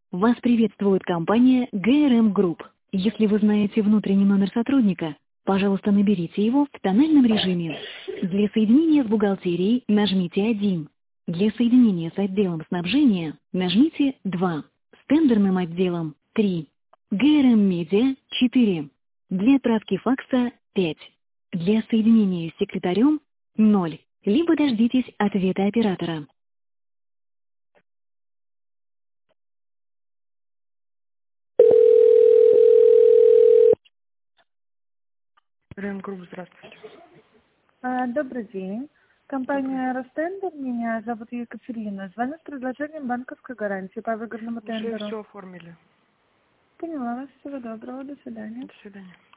Вас приветствует компания GRM Group. Если вы знаете внутренний номер сотрудника, пожалуйста, наберите его в тональном режиме. Для соединения с бухгалтерией нажмите 1. Для соединения с отделом снабжения нажмите 2. С тендерным отделом 3. GRM Media 4. Для отправки факса 5. Для соединения с секретарем 0. Либо дождитесь ответа оператора. Групп, здравствуйте. Добрый день. Добрый. Компания «Ростендер». Меня зовут Екатерина. Звоню с предложением банковской гарантии по выгодному Уже тендеру. все оформили. Поняла вас. Всего доброго. До свидания. До свидания.